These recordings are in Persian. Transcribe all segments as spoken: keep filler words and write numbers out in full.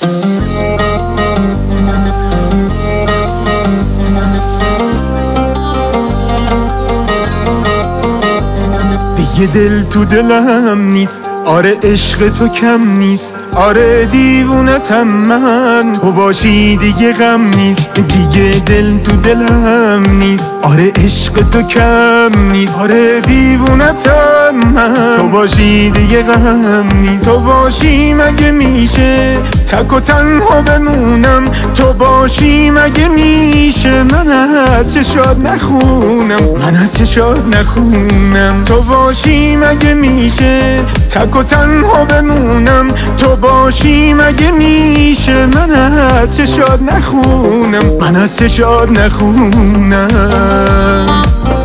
دیگه دل تو دلم نیست، آره عشق تو کم نیست، آره دیوونتم من، تو باشی دیگه غم نیست. دیگه دل تو دلم نیست، آره عشق تو کم نیست، آره دیوونتم من، تو باشی دیگه غم نیست. تو باشی مگه میشه تک و تنها بمونم، تو باشی مگه میشه من از چشات نخونم، من از چشات نخونم. تو باشی مگه میشه تک و تنها بمونم، تو باشی مگه میشه من از چشات نخونم، من از چشات نخونم.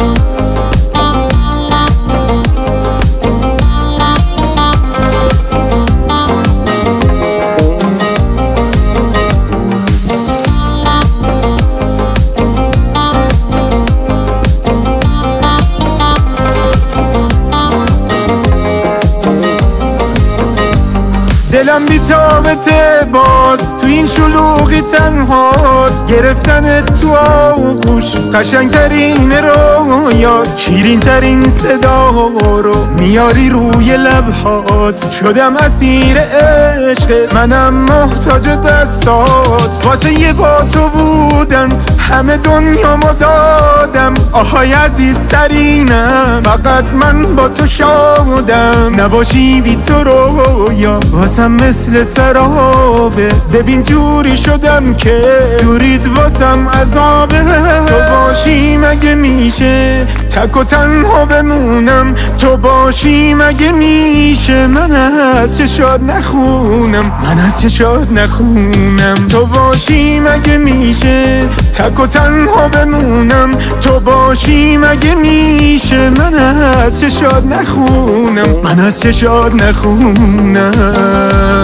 دلم بی تابته باز تو این شلوغی تنهاست، گرفتن تو آغوش قشنگترین رویاست، شیرین ترین صدا رو میاری روی لبهات، شدم اسیر عشق منم محتاج دستات، واسه یه با تو بودن همه دنیامو دادم، آهای عزیزترینم فقط من با تو شادم، نباشی بی تو رویا واسم مثل سرابه، ببین جوری شدم که دوریت واسم عذابه. تو باشی مگه میشه تک و تنها بمونم، تو باشی مگه میشه من از چشات نخونم، من از چشات نخونم. تو باشی مگه میشه تک و تنها بمونم، تو باشی مگه میشه من از چشات نخونم، من از چشات نخونم.